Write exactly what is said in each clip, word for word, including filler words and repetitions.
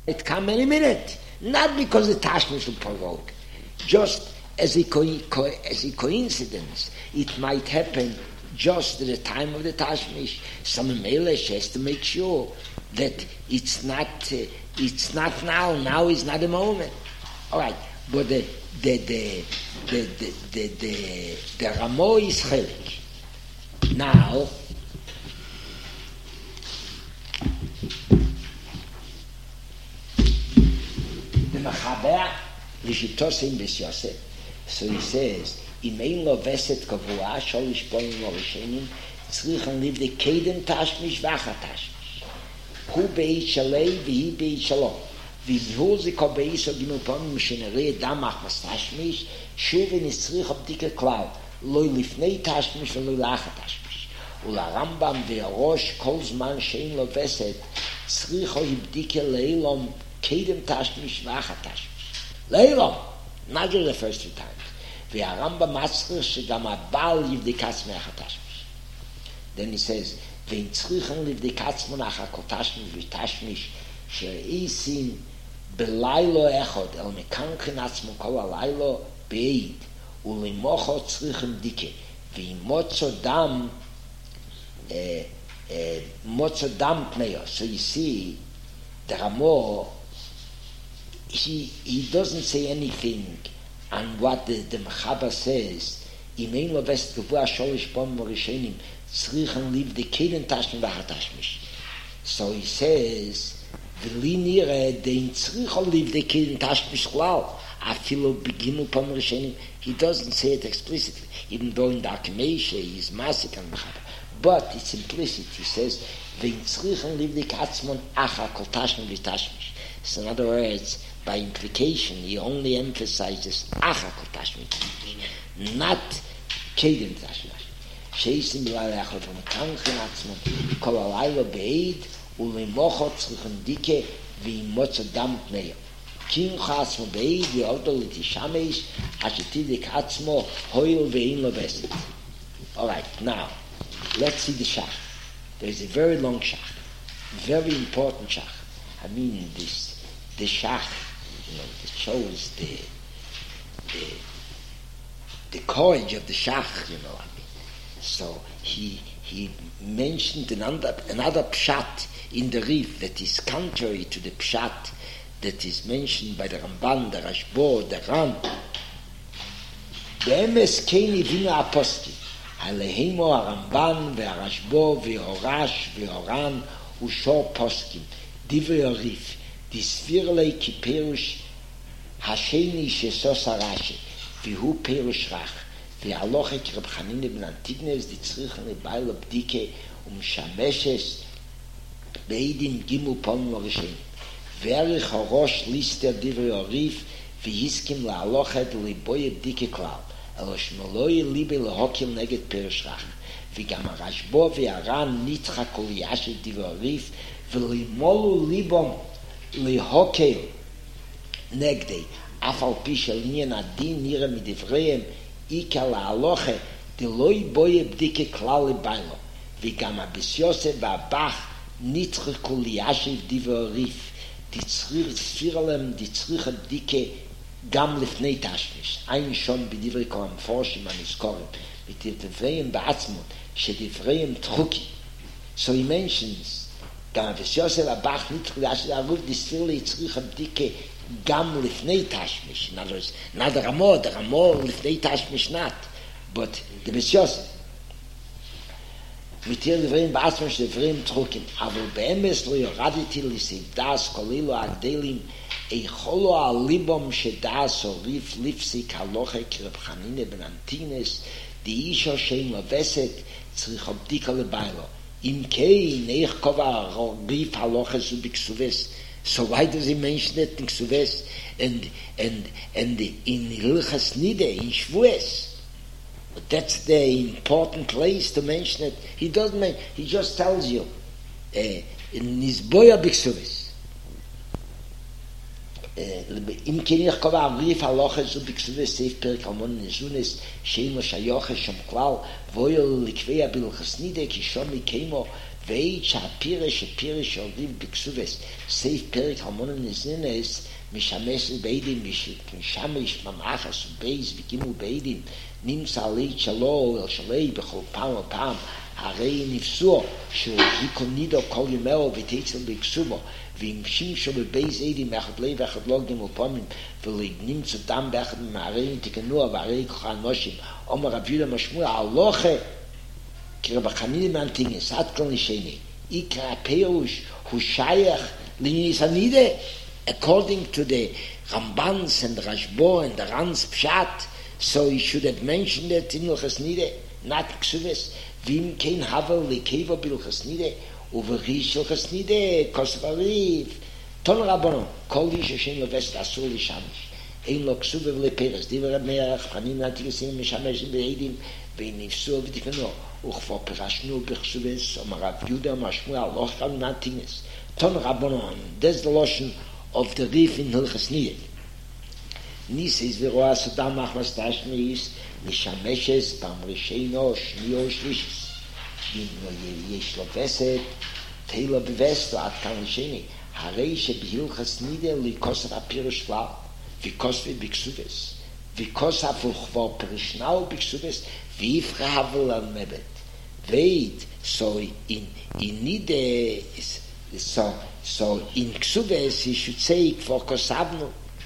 It come any minute. Not because the Tashmish will provoke. Just as a, co- co- as a coincidence, it might happen just at the time of the Tashmish. Some Melesh has to make sure that it's not uh, it's not now. Now is not the moment. All right, but the the the the the the, the, the Ramo is chelik. Now, the Mechaber Lishitosim Bes Yosef. So he says, "Im ein lo veset kavua sholish poim lorishenim tzrichen liv de kedem tashmish vacha tashmish. Hu beit shalei v'hi beit shalom. V'hu ziko beiso gimel poim mishenere damach mas tashmish shuven is tzrich ob dike klau loy lifnei tashmish v'loy lacha tashmish. Ula Rambam ve'arosh kol zman shein lo veset tzrich o hibdike leilom kedem tashmish vacha tashmish. Leilom, not just the first two times. והרמב"ם מצריך שגם הבעל יבדק עצמו אחר תשמיש. Then he says, ואם צריכים לבדק עצמו אחר כל תשמיש ותשמיש שאיסים בלילו אחד, אל מקנקן עצמו כל הלילה בעיד, ולמוחו צריכים בדיקה. ואם מוצא דם, uh, uh, מוצא דם פניו. So you see, the Ramo, he, he doesn't say anything and what the, the Mechaber says, im ein lo vest gevua sholish pom morishenim tzrichen liv de keden tashmi v'hatashmish. So he says, v'li nire dein tzrichen liv de keden tashmish klal, afilo beginu pom morishenim. He doesn't say it explicitly, even though in the Akimeshe he's masik and Mechaber. But it's implicit. He says, vein tzrichen liv de katzmon acha kol tashmi v'tashmish. So in other words, by implication, he only emphasizes Acha Kol Tashmish, not Kedem Tashmish. Sheisim B'Lalei Achot V'Mekanchen Atzmon Kol Halayla Be'ed U'Lemocho Tzrichen Dike V'Imotza Dam Pneyo Kimcha Atzmo Be'ed V'Odo L'Tishamesh Ashetidek Atzmo Hoil Ve'in Lo Beset. All right, now let's see the Shach. There is a very long Shach, very important Shach. I mean this, the Shach. You know, it shows the the the courage of the Shach, you know. I mean, so he he mentioned another another pshat in the Rif that is contrary to the pshat that is mentioned by the Ramban, the Rashbo, the Ran. Be'emes keini vina aposkim alehimo Ramban ve'Rashbo ve'Orash ve'Oran u'shor poskim divrei Rif. Disvirlei ki perush hasheni shesos arashi vihu perush rach ve'aloche Reb Chanina ben Antignes di tzrichen lebaylo bdike umshameshes beidin gimul pom lorishen ve'erich harosh lister divrei orif ve'hiskim la'aloche v'leiboye bdike klal elosh meloye libe lehokim neget perush rach ve'gam arashbo ve'aran nitcha kol yashe divrei orif ve'leimolu libom ליהוקל נגדי אף על פי של עניין הדין נראה מדבריהם איקה להלוכה דלוי בויה בדיקה כלל לביילו וגם הביס יוסף והבח נצחקו לישב דבר ריף דצריך ספיר עליהם דצריך בדיקה גם לפני תשמיש אין שום בדברי כל המפורשים הנזכורים ודבריהם בעצמות שדבריהם תחוקים. So he mentions גם אביס יוסף הבח נצחק לישב הרוב דספיר ליצריך בדיקה גם לפני תשמיש. In other words, not the Ramo, the Ramo לפני תשמיש not, but the אביס יוסף. מתיר דברים בעצמם שדברים תחוקים, אבל באמס לא יורדתי לסעיף דס כולילו הגדלים איכולו על ליבום שדס או ריף ליפסיק הלוכה כרב חנינא בן אנטינס די אישו שאין לבסת צריכה בדיקה לביילו. אם כן, איך קובע ריף הלוכה זו בכסובס. So why does he mention it in Ksuves and and and in Hilchas Nideh in Shvues? But that's the important place to mention it. He doesn't mention, he just tells you uh, in Nizboya B'Ksuves. אם כן יחקוב העריף הלוכה זו בכסובי סעיף פרק אלמון נזונס שאין לו שיוכה שום כלל ואויו לקבע בלחסנידה כי שום מקיימו ואית שהפירש שפירש שעריף בכסובס סעיף פרק אלמון נזונס משמש בעדים משמש ממחס ובייס וגימו בעדים נמצא עלית שלו אל שלי בכל פעם ופעם הרי נפסו שהזיקו נידו כל ימהו ותצל בכסובו ואם שימשו בבייס עדים באחד לי ואחד לא גמול פעמים ולנמצא דם באחד ממערים תקנוע והרי כוחה אנושים אומר רב יהודה משמוע הלוכה כרב חניני מהנטינגס עד כל נשני עיקר הפירוש הוא שייך לניס הנידה according to the Rambans and the Rashbo and the Rans Pshat, so you should have mentioned it in Ilchas Nide, not Ksuves, Vim Kein Havel Lekeva Bilchas Nide, over Rish Ilchas Nide, Kosvariv, Ton Rabbonon, Kol Ish Hashem Levest Asur Lishamish, Ein Lo Ksuve Vleperes, Diver Meach, Panim Natigasim Mishamesh Be'edim, Vein Nifsu V'Tikano, Uchvo Perashnu B'Ksuves, Omar Rav Yudah Mashmuel, Loch Kal Natinges, Ton Rabbonon, that's the lotion of the reef in Hilchas Nideh. Nis is v'roa Sodam Achmas Tashmi is Mishameshes Pam Risheino Shnio Shlishis. V'im yesh lo veset Teila b'vesto Ad Kan Risheni Harei sheb'Hilchas Nideh Likos Rapirush Klau V'kos v'Biksuves V'kos ha'vuchvo Perishnau Biksuves V'ifra Havel al-Mebet Veit so in in Nideh so So in Ksuves he should say for Kosavnu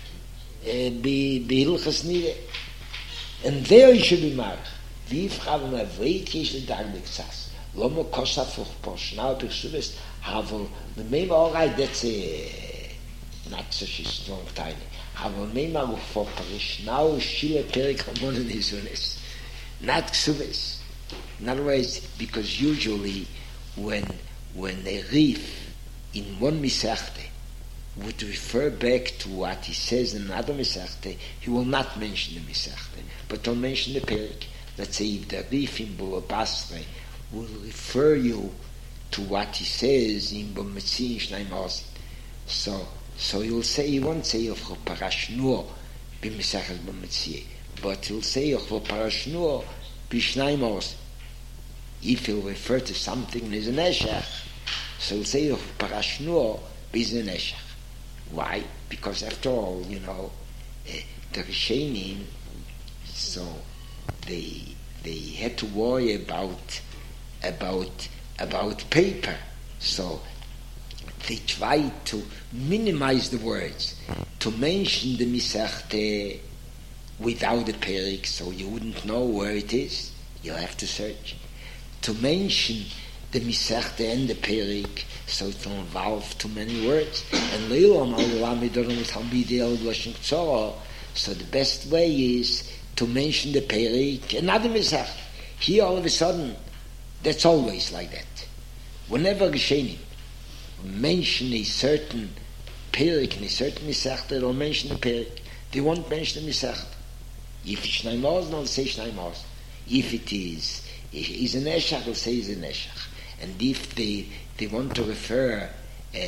be Hilchas Nideh, and there he should be marked. Wie fragen wir weit ist der Tag Bixas? Lomo Kosav for Poshnau Ksuves have the name all right. That's a not such a strong time. Have a name for Poshnau Shile Perik Hamon Nizunes, not Ksuves. In other words, because usually when when they reef in one Misachte would refer back to what he says in another Misachte, he will not mention the Misachte, but he'll mention the Perik. Let's say if the Rif in Bula Basre will refer you to what he says in Bometzin Shnai Mosin. So, so he'll say, he won't say of Parashnur b'Misachas Bometzin, but he'll say of Parashnur b'Shnai Mosin. If he'll refer to something as an Eshach, so he'll say of Parashnur b'Zin Eshach. Why? Because after all, you know, uh, the Rishenim, so they they had to worry about about about paper. So they tried to minimize the words, to mention the Misachte without the Perik, so you wouldn't know where it is. You'll have to search. To mention the Misachte and the Perik, so it don't involve too many words. And Leilam Al-Lami Doron Talmidei Al-Lashon Tzora, so the best way is to mention the Perik and not the Misachte. Here all of a sudden, that's always like that. Whenever Rishenim mention a certain Perik and a certain Misachte, they'll mention the Perik. They won't mention the Misachte. If it's Shnai Mos, they'll say Shnai Mos. If it is, if it is an Eshach, they'll say it's an Eshach. And if they they want to refer uh,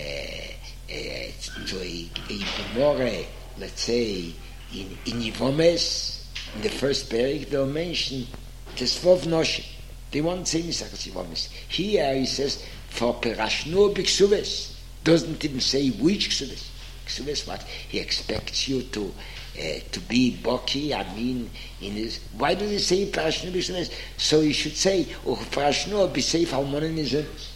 uh, to a, a Gemara, let's say in in Yivomes, in the first parak, they'll mention Tesvov Noshim. They won't say Misachas Yivomes. Here he says for Perashnu B'Ksuves. Doesn't even say which Ksuves. Ksuves, what he expects you to uh, to be Boki. I mean, in his why does he say Perashnu B'Ksuves? So he should say or Perashnu B'Seif Almonen Nizunes.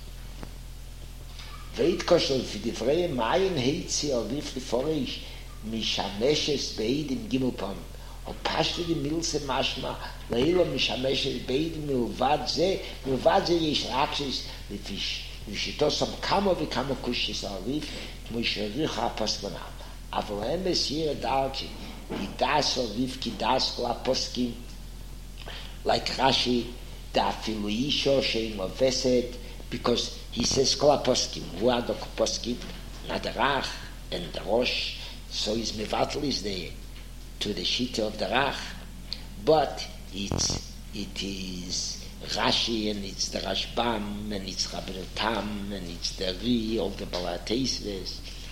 Veit koshel für die freie Maien heit sie auf wie vorisch mishameshes beid im Gimmelpam und passte die milse mashma leilo mishameshes beid milvad ze milvad ze is aksis mit fisch wie shitos am kamo wie kamo kushis alif mushri khapas bana aber emes hier dachi die das alif ki das kla poskim like Rashi da filuisho shein loveset, because he says kla poskim, who are the poskim, not the Rach and the Rosh, so his mevatel is there to the shita of the Rach, but it's it is Rashi and it's the Rashbam and it's Rabbi Tam and it's the Ri of the Balatesves.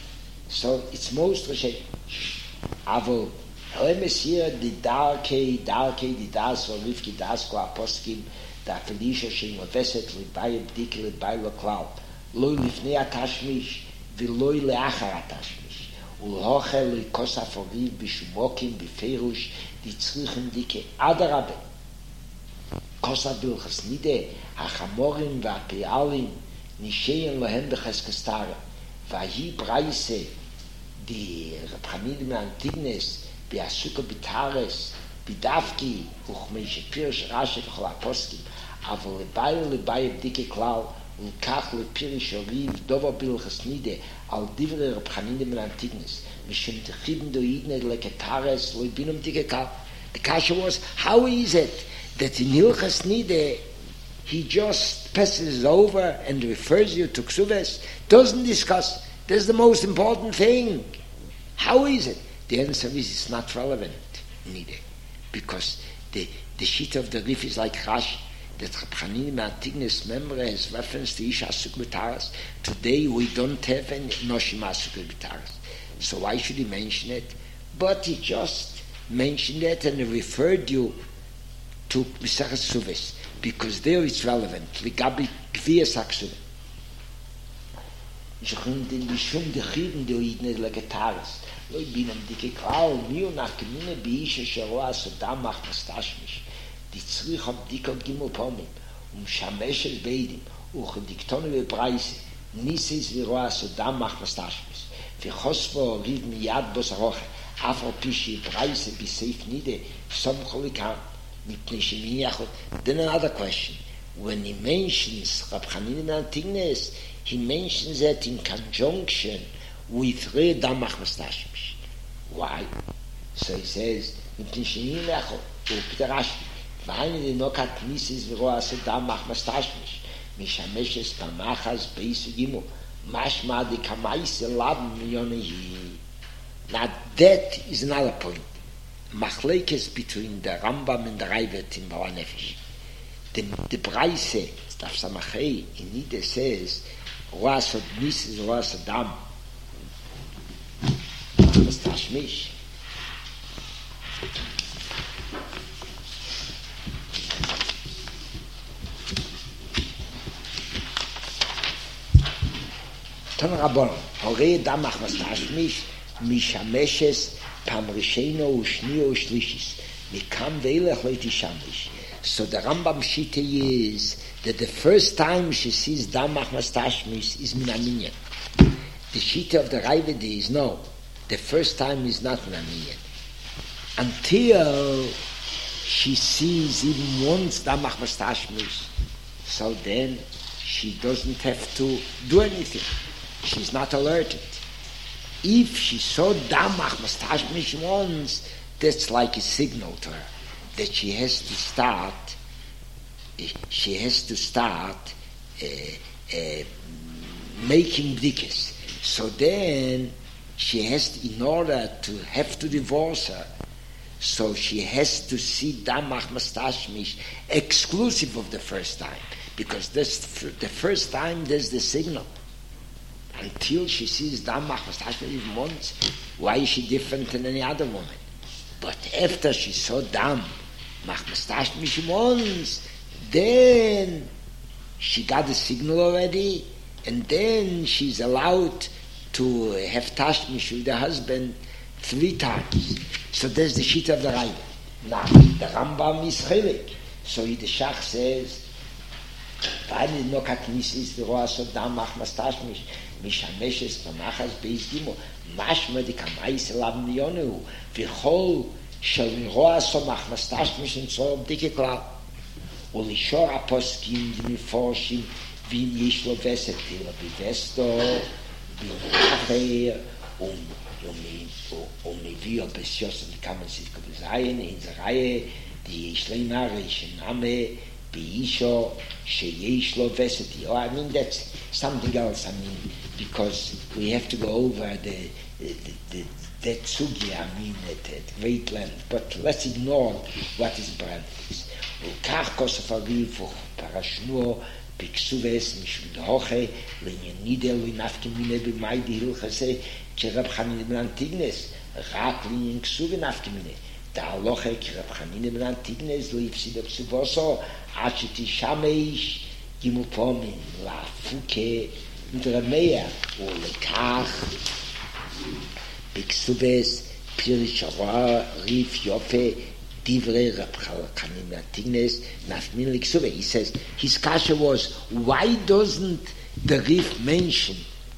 So it's most Rashay. Avo, Helemes here, the Darke, Darke, the Das, or Rivki Das, Ko Aposkim, da Felicia, Shem Veset, Libayab Dik, Libayla Klau, Loi Lifnei Atashmish, Viloi Leachar Atashmish, Ulhoche, Likosa Foriv, Bishumokim, Biferush, die Zrichen Dike, Adarabe, Kosa Bilchas Nide, Hachamorim, Vapealim, Nisheyen Lohem Becheskestara, Vahi Braise, die Raphanim Antignes, Biasuka Bitares, Bidavki, Uchmeish Pirish Rashi V'chol Aposkim, Avo Lebayo Lebayo Dike Klau, Ulkach Lepirish Oriv, Dovo Bilchas Nide, Al Divre Raphanim Antignes, Mishim Techibim Doidne Leketares, Loibinum Dike Klau. The kasha was, how is it that in Hilchas Nide he just passes over and refers you to Ksuves, doesn't discuss? That's the most important thing. How is it? The answer is it's not relevant, neither. Because the, the sheet of the Rif is like Rashi, that Rabchanim Antignes member has reference to Ish Asuk B'Taras. Today we don't have any Noshim Asuk B'Taras. So why should he mention it? But he just mentioned it and referred you to Mesechus Suves, because there it's relevant. Ligabi Gvias HaKsuvah. Ich bin den Bishum de Chiden de Oidne Legetaris. Loi binam dike Klau, miu nach Gemine Beisha Sheroa Sodam mach Mastashmish. Die Zrich am Dikot Gimel Pomim, um Shameshel Beidim, uch Diktone Bepreise, Nisis Viroa Sodam mach Mastashmish. Vichosvo riv miyad bos Aroche, Afro Pishi Preise Biseif Nide, Som Cholikam, Mipnei Shemiyachot. Then another question. When he mentions Rab Chanin Antignes, he mentions that in conjunction with Re Damach Mastashmish. Why? So he says, Mipnei Shemiyachot, Upita Rashi, V'haini de Nokat Nisis V'roa Damach Mastashmish, Mishameshes Pamachas Beisu Gimel, Mashma de Kamaise Lab Miyonehi. Now that is another point. Machlekes between the Rambam and the Raivet in Ba'al Nefesh. The, the Braise, Daf Samachei, in Nide says, Roasod Nisis Roasod Dam. Das Tashmish. Ton Rabon, Hore Damach Mastashmish, Mishameshes, Pam Risheno, Ushnio, Ushlishis. Mikam Veilech Leiti Shamish. So the Rambam Shite is that the first time she sees Damach Mastashmish is Minaminyan. The Shite of the Raivedi is no. The first time is not Minaminyan. Until she sees even once Damach Mastashmish. So then she doesn't have to do anything. She's not alerted. If she saw Damach Mastashmish once, that's like a signal to her that she has to start. She has to start uh, uh, making bdikes. So then she has, to, in order to have to divorce her, so she has to see Damach Mastashmish exclusive of the first time, because that's the first time there's the signal. Until she sees Damach Mastashmish even once, why is she different than any other woman? But after she saw Dam Mach Mastashmish once, then she got the signal already, and then she's allowed to have Tashmish with the husband three times. So there's the sheet of the Raiva. Now, the Rambam is Chelik. So the Shach says, V'ani no katnisis v'roa sodam mach mastashmish mishameshes v'machas beis gimo mashma di kamais elab niyonu v'chol shel roa so mach mastashmish and so dike klar ulishor aposkim d'miforshim v'im yesh lo veset ila b'vesto b'acher um um mivio b'shyos v'kamen sitko b'zayin in der Reihe die schleimarische Name Beisho sheyesh lo veseti. Oh, I mean that's something else. I mean because we have to go over the the, the that sugi. I mean at, at great length. But let's ignore what is parenthesis. Ukach kosof aviv parashnuo biksuves mishum doche lenyidel inafkemine b'maydi hilchase cherab chanin b'antignes rak linyin ksuve nafkemine da haloche cherab chanin b'antignes leifsid ksuvoso achiti shameish gimupomin la fuke Dramea or lekach biksuves pirishava rif yofe divre rapchanim nafmin liksuve. He says his kasha was, why doesn't the rif mention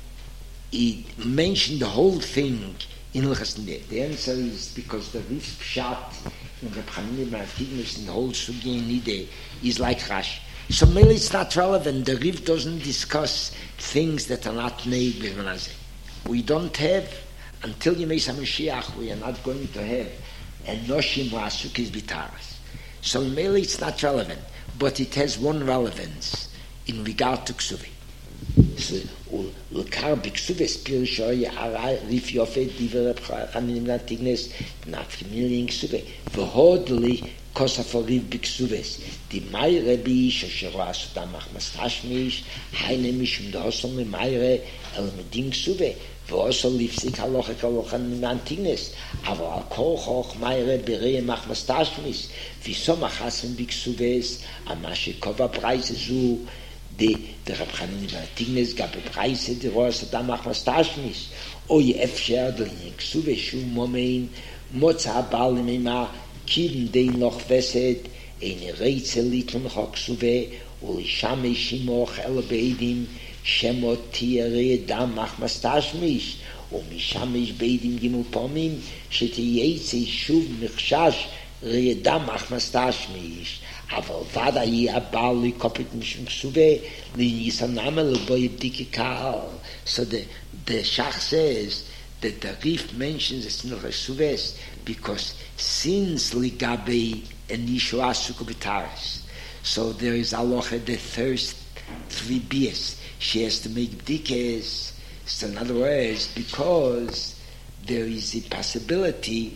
it mention the whole thing in Lechasneh? The answer is because the rif pshat in rapchanim natignes in the whole sugi nide is like Rashi. So maybe it's not relevant. The Rif doesn't discuss things that are not made with Menazeh. We don't have, until Yemei HaMashiach, we are not going to have Enoshim Asukis Bitaras. So maybe it's not relevant, but it has one relevance in regard to Ksuvi. So, L'kar b'Ksuvi spir shoy ara Rif Yofe diver chanim natignes nafkimiling Ksuvi v'hodli kosaforiv b'Ksuves di mayre bish shero asutam machmas tashmish hayne mishum dosom le mayre el medin Ksuve v'osol lifsik haloche kalochen natignes aber al kol choch mayre berei machmas tashmish v'som achasim b'Ksuves amashi kova preise zu de der Rabchanin Tignes gab Preise die was da mach was das nicht oi efsher de Ksuve shu momein motza bal mima kin de noch veset eine Rätselit und Ksuve oi shame shimoch el beidim shemot tiere da mach was das nicht und mi shame beidim gimul pomim shti yitzi shuv mikhshash re da mach was das nicht aber vada i abali kopit mishum Ksuve li yisanamel boy dikikal. So the the Shach says that the Rif mentions it's not Ksuves because since ligabe enishu asuku b'taris, so there is aloha the first three bias she has to make dikes. So in other words, because there is a possibility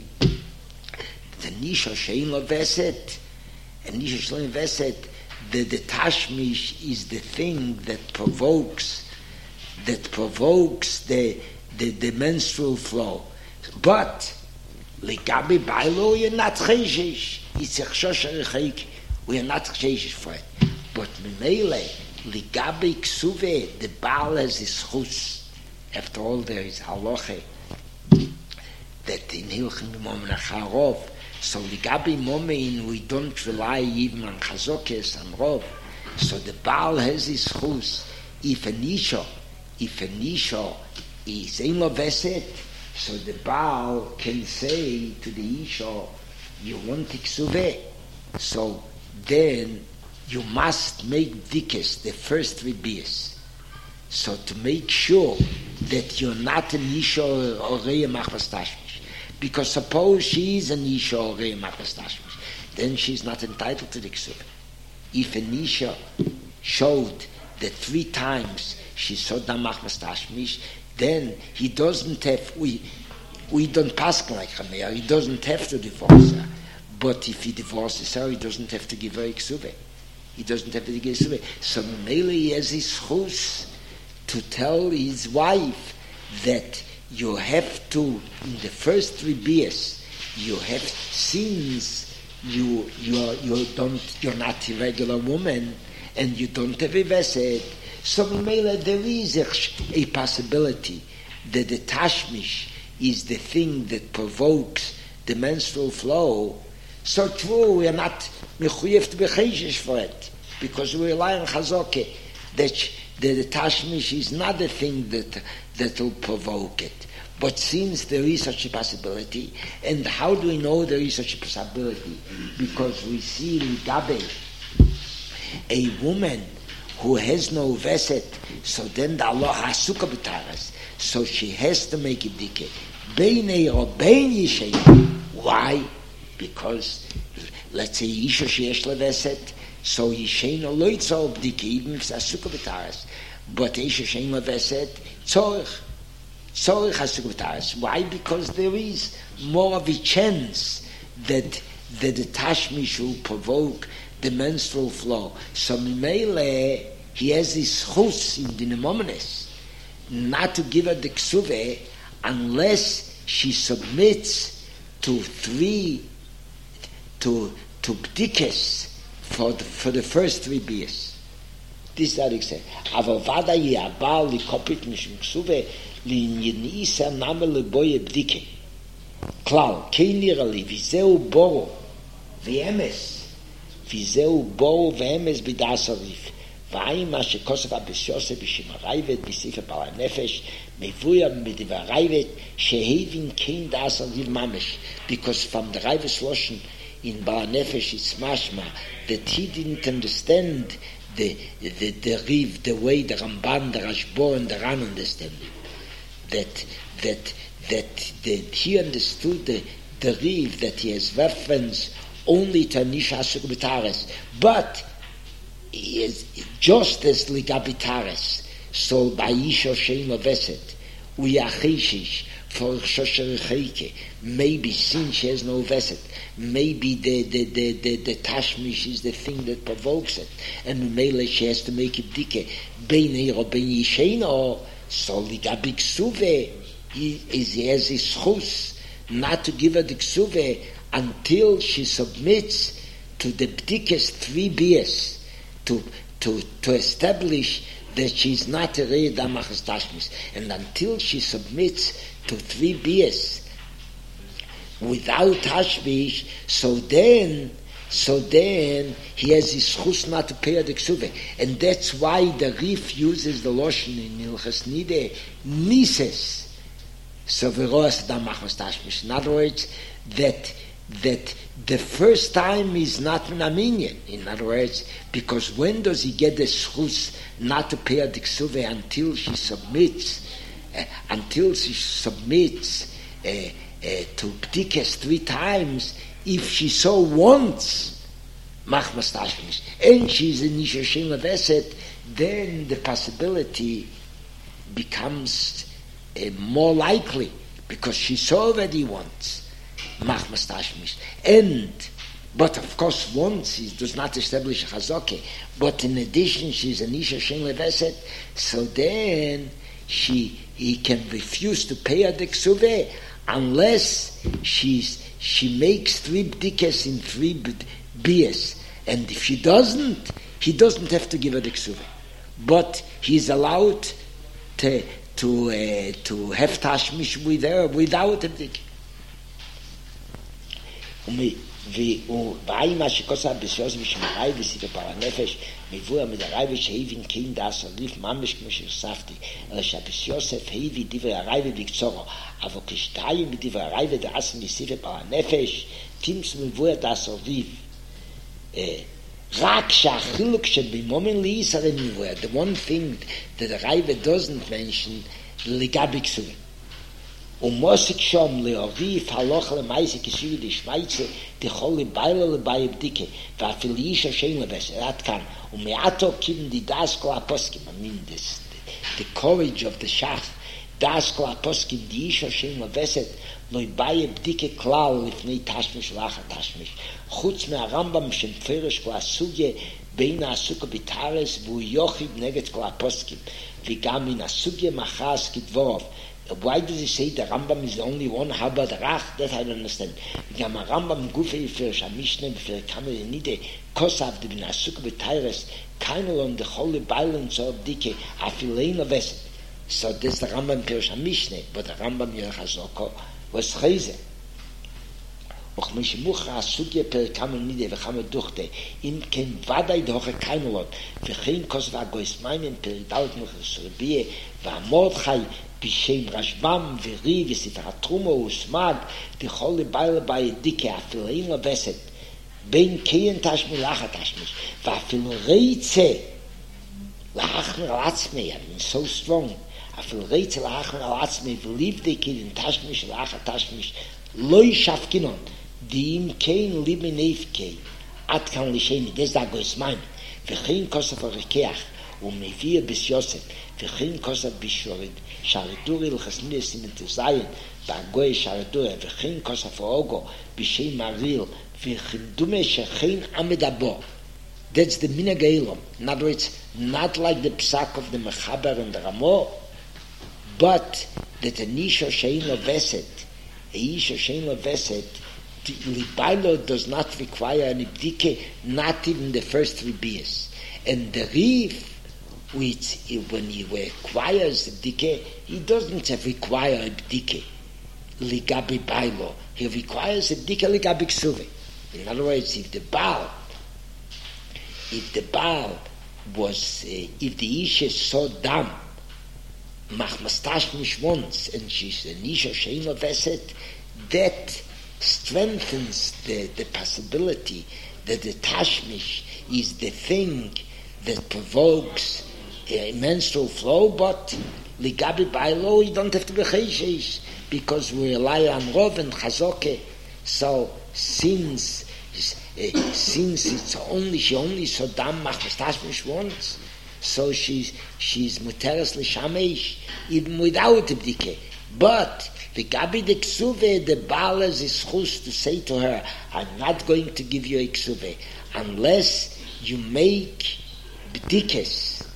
the nisha shein lo veset. And Nisha Shloim Veset, the, the Tashmish is the thing that provokes, that provokes the, the, the menstrual flow. But, Ligabi Bailo, you're not Cheshish. It's a Chosher Rechaik. We are not Cheshish for it. But Mimele, Ligabi Ksuve, the Baal has his chus. After all, there is Haloche, that in Hilchim Mimom Nacharov, so the Gabi Momein, we don't rely even on Chazokes and Rov. So the Baal has his chus. If an Isha, if an Isha is in Loveset, so the Baal can say to the Isha, you want Ksuve. So then you must make Dikes, the first three bias. So to make sure that you're not an Isha or Reya Machvas Tashmish. Because suppose she is an Isha or Reya Machvas Tashmish, then she's not entitled to the Ksuve. If an Isha showed that three times she saw the Machvas Tashmish, then he doesn't have, we we don't pass like Chameir, he doesn't have to divorce her. But if he divorces her, he doesn't have to give her a Ksuve. He doesn't have to give her a Ksuve. So Mele he has his chus to tell his wife that you have to, in the first three bias, you have, since you you are, you don't you're not a regular woman and you don't have a vesed, so Mele there is a, a possibility that the tashmish is the thing that provokes the menstrual flow. So true, we are not mechuyev to be cheshish for it because we rely on chazoke that the, the tashmish is not the thing that that will provoke it. But since there is such a possibility, and how do we know there is such a possibility? Because we see in Gabe a woman who has no veset, so then the Allah has sukkah b'taras, so she has to make a dike. Beinei or bein yishei. Why? Because let's say Isha sheyesh leveset, so yishein oloitza of dike, even if it's sukkah b'taras. But Isha shein leveset, tzorich. Tzorich has sukkah b'taras. Why? Because there is more of a chance that that the tashmish will provoke the menstrual flow. So Mimele, he has his chus in the nemomenes not to give her the ksuve unless she submits to three, to to bdikes for the, for the first three beers. This is how it says. Aber vada ye abal li kopit mishum ksuve li nisa name le boye bdike. Klar, kein nirali, vizeu boro, v'emes, vizeu boro v'emes bidas arif. V'ayim ma shekosef abishose b'shim arayvet b'sifa bala nefesh mevuya mit der Raivet shehevin kein das arif mamesh. Because from the Raivet's lotion in Bala Nefesh it's mashma that he didn't understand the the the Riv, the way the Ramban, the Rashbo, and the Ran understand it. That that that that he understood the the Riv, that he has reference only to Nisha Sukubitares, but he is just as Ligabitares. So by Isha Shein Loveset, Uyachishish, for Shosher maybe since she has no veset, maybe the the the the, the tashmish is the thing that provokes it, and Mele she has to make it dike. Bein or bein yishena, so ligabik suve is he has his chus not to give her the ksuve until she submits to the bdikes three beers to to to establish that she is not a reid amachas tashmis, and until she submits to three beers without tashmish, so then, so then he has his chus not to pay the ksuve, and that's why the Rif uses the lotion in Ilchas Nide nises. So v'roas damachas tashmish. In other words, that that the first time is not an aminyan. In other words, because when does he get the schus not to pay the ksuve until she submits, uh, until she submits uh, uh, to bdikes three times, if she so wants, machmas tashmish, and she's in Nisha Shem Leveset, then the possibility becomes uh, more likely, because she so already wants. Machmas tashmish. And, but of course, once he does not establish a chazake, but in addition, she's an Isha Shem Leveset, so then she he can refuse to pay her the ksuve unless she's she makes three bdikes in three beers, and if she doesn't, he doesn't have to give her the ksuve, but he's allowed to to uh, to have tashmish with her without a bdike. ואי מה שכוסה בסיוס ושמראי וסיפה פרה נפש מבואה מדראי ושהיבין כן דס עליף ממש כמו שרספתי אלא שהבסיוסף היבי דברי הראי ובקצורו אבל כשתיים בדברי הראי ודעסם וסיפה פרה נפש תימס מבואה דס עליף רק שהחילוק שבמומן לישראל מבואה the one thing that the Raiva doesn't mention לגבי כסובים ומוסק שום להוריף הלוך למייסה כסיבי דשמייצה תחול לביילה לבייב דיקה ואפילו אישה שאין לבסר עד כאן ומעטו כיוון די דאס כל הפוסקים I mean this the courage of the shach דאס כל הפוסקים די אישה שאין לבסר לא בייב דיקה כלל לפני תשמיש לאחר תשמיש חוץ מהרמב"ם שמפרש כל הסוגיה בין הסוגיה ביתרס והוא יוחיד נגד כל הפוסקים וגם מן הסוגיה מחס כדבורוב. Why does he say the Rambam is the only one? How about the Rach? That I don't understand. Gam a Rambam gufe for Shamishne for Kamel Nide Kosav de Binasuk Betires Kainel on the holy balance of Dike Afilein of Eset. So this the Rambam for Shamishne, but the Rambam Yerchazoko was Chayze. Och Mishimucha Asugye per Kamel Nide v'Kamel Duchte im ken Vaday Doche Kainelot v'Chein Kosav Agoismainen per Daut Muchas Rebie v'Amordchai בשם רשב"ם ורי וספר התרומה וסמד דכל לבעל ביי דיקה אפילו אין לבסת בין קיין תשמי לאחר תשמיש ואפילו רייצה לאחר על עצמי I mean so strong אפילו רייצה לאחר על עצמי וליב דיקה אין תשמיש לאחר תשמיש לא ישף כינון דיים קיין ליבי נפקי עד כאן לשני דז דאגו יסמיים וכין כוסף הרקיח ומביא בס יוסף וכין כוסף בשורד שערדורי לחסני סימנטו זיין והגוי שערדורי וכין כוסף האוגו בשם מריל וכין דומה שכין עמד הבו. That's the minhag Elam. In other words, not like the psak of the Mechaber and the Ramo, but that an Isha shein loveset, a Isha shein loveset, Libailo does not require an ibdike, not even the first three beers. And the Rif, which when he requires ibdike, he doesn't have require ibdike ligabi bailo. He requires ibdike ligabi ksuve. In other words, if the Baal, if the Baal was, uh, if the Isha saw dam, machmastash mishwons, and she's an Isha shein loveset, that strengthens the, the possibility that the tashmish is the thing that provokes a menstrual flow, but ligabi bailo, you don't have to be chayshish, because we rely on Rov and Chazoke. So since uh, since it's only she only saw dam machmastash once, so she's she's muteres l'shamesh even without the bdike. But the Gabi de Ksuve, the Baal is chus to say to her, I'm not going to give you a Ksuve unless you make bdikes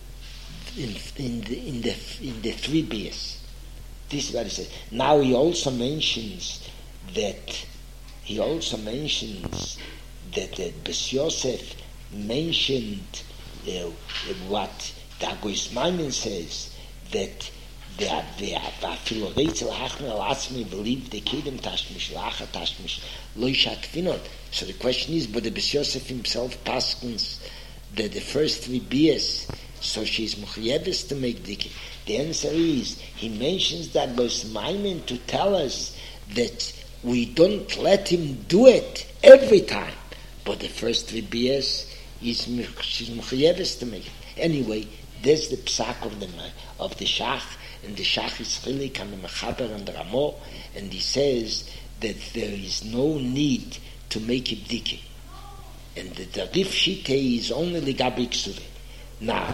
in, in, the, in, the, in the three beers. This is what he says. Now he also mentions that he also mentions that uh, Bes Yosef mentioned uh, what the Agois Maimon says, that they are they are afilo reitzel hachmel atzmi believe the kedem tashmish lacha tashmish lo yishat finot. So the question is, but the Bes Yosef himself paskins that the first three beers, so she's muchyeves to make dike. The answer is, he mentions that Bos Maimon to tell us that we don't let him do it every time, but the first three beers is she's muchyeves to make it. Anyway, there's the psak of the of the Shach. And the Shach is chilik and the Mechaber and the Ramo, and he says that there is no need to make ibdike, and that the Rif Shite is only ligabi ksuve. Now,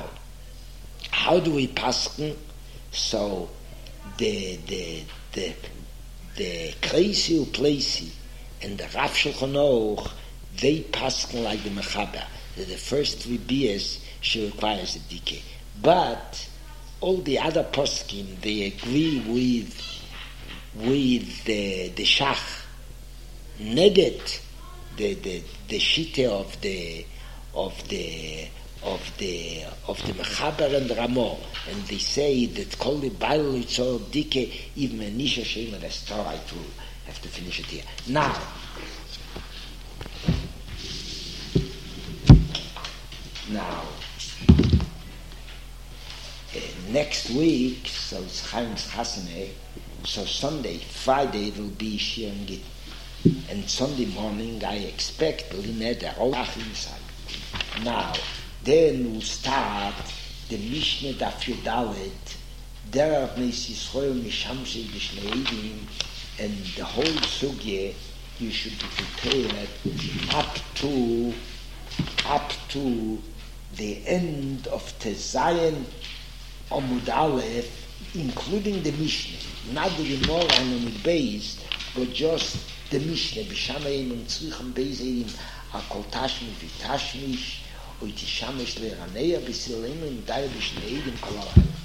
how do we pasken? So the the the the Kreisi Uplesi and the Rav Shulchan Aruch, they pasken like the Mechaber, that the first three beers she requires ibdike, but all the other poskim, they agree with with the the Shach, negate the the the shite of the of the of the of the Mechaber and Ramo, and they say that kol the Baal itzor dike even a nisha shein restor. I will have to finish it here now. Now. Uh, next week, so it's Chaim's Chasane, so Sunday, Friday will be Shir and Git. And Sunday morning I expect Lineder all inside. Now, then we'll start the Mishnah Daf Yudalet, Derech Neis Yisrael Mishamshei B'Shnei, and the whole sugye you should be prepared up to up to the end of Tezayin Amud Aleph, including the Mishnah, not the Gemara and Amud Beis, but just the Mishnah. B'Shamayim and Tzricham Beizeirim Akol Tashmish V'Tashmish Oitishamesh Le'Ranei B'Sileim and Daya B'Shnei Eidim Kol